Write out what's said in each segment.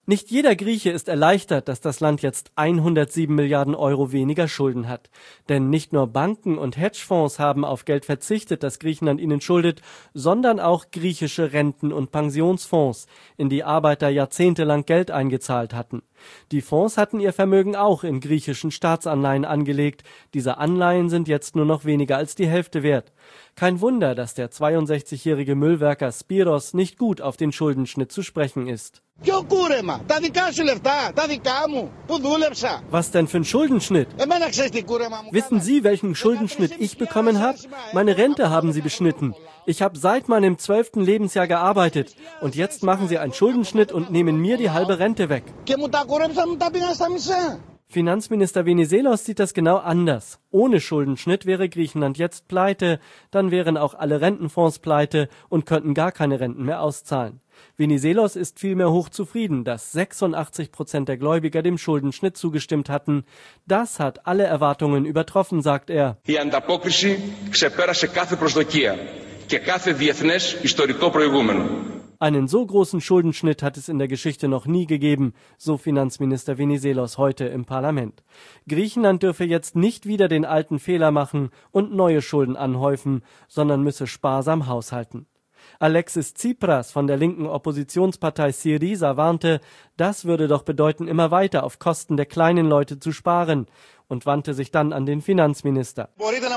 Nicht jeder Grieche ist erleichtert, dass das Land jetzt 107 Milliarden Euro weniger Schulden hat. Denn nicht nur Banken und Hedgefonds haben auf Geld verzichtet, das Griechenland ihnen schuldet, sondern auch griechische Renten- und Pensionsfonds, in die Arbeiter jahrzehntelang Geld eingezahlt hatten. Die Fonds hatten ihr Vermögen auch in griechischen Staatsanleihen angelegt. Diese Anleihen sind jetzt nur noch weniger als die Hälfte wert. Kein Wunder, dass der 62-jährige Müllwerker Spiros nicht gut auf den Schuldenschnitt zu sprechen ist. Was denn für ein Schuldenschnitt? Wissen Sie, welchen Schuldenschnitt ich bekommen habe? Meine Rente haben Sie beschnitten. Ich habe seit meinem 12. Lebensjahr gearbeitet. Und jetzt machen Sie einen Schuldenschnitt und nehmen mir die halbe Rente weg. Finanzminister Venizelos sieht das genau anders. Ohne Schuldenschnitt wäre Griechenland jetzt pleite, dann wären auch alle Rentenfonds pleite und könnten gar keine Renten mehr auszahlen. Venizelos ist vielmehr hochzufrieden, dass 86% der Gläubiger dem Schuldenschnitt zugestimmt hatten. Das hat alle Erwartungen übertroffen, sagt er. Η ανταπόκριση ξεπέρασε κάθε προσδοκία και κάθε διεθνές ιστορικό προηγούμενο. Einen so großen Schuldenschnitt hat es in der Geschichte noch nie gegeben, so Finanzminister Venizelos heute im Parlament. Griechenland dürfe jetzt nicht wieder den alten Fehler machen und neue Schulden anhäufen, sondern müsse sparsam haushalten. Alexis Tsipras von der linken Oppositionspartei Syriza warnte, das würde doch bedeuten, immer weiter auf Kosten der kleinen Leute zu sparen, und wandte sich dann an den Finanzminister.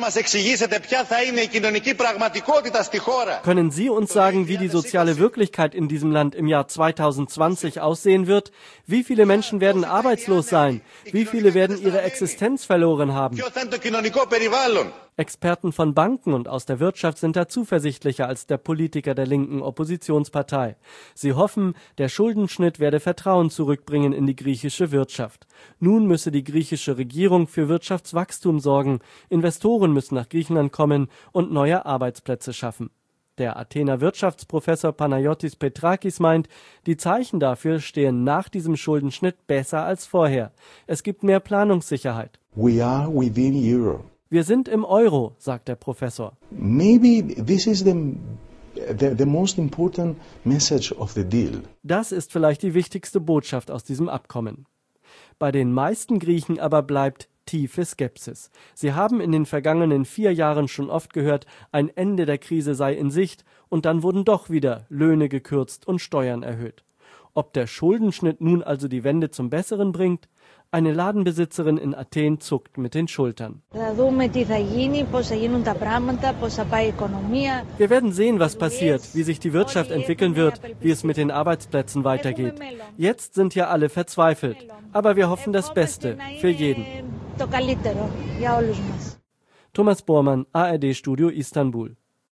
Können Sie uns sagen, wie die soziale Wirklichkeit in diesem Land im Jahr 2020 aussehen wird? Wie viele Menschen werden arbeitslos sein? Wie viele werden ihre Existenz verloren haben? Experten von Banken und aus der Wirtschaft sind da zuversichtlicher als der Politiker der linken Oppositionspartei. Sie hoffen, der Schuldenschnitt werde Vertrauen zurückbringen in die griechische Wirtschaft. Nun müsse die griechische Regierung für Wirtschaftswachstum sorgen. Investoren müssen nach Griechenland kommen und neue Arbeitsplätze schaffen. Der Athener Wirtschaftsprofessor Panayotis Petrakis meint, die Zeichen dafür stehen nach diesem Schuldenschnitt besser als vorher. Es gibt mehr Planungssicherheit. Wir sind im Euro, sagt der Professor. Das ist vielleicht die wichtigste Botschaft aus diesem Abkommen. Bei den meisten Griechen aber bleibt tiefe Skepsis. Sie haben in den vergangenen 4 Jahren schon oft gehört, ein Ende der Krise sei in Sicht, und dann wurden doch wieder Löhne gekürzt und Steuern erhöht. Ob der Schuldenschnitt nun also die Wende zum Besseren bringt? Eine Ladenbesitzerin in Athen zuckt mit den Schultern. Wir werden sehen, was passiert, wie sich die Wirtschaft entwickeln wird, wie es mit den Arbeitsplätzen weitergeht. Jetzt sind ja alle verzweifelt, aber wir hoffen das Beste für jeden. Thomas Bormann, ARD Studio Istanbul.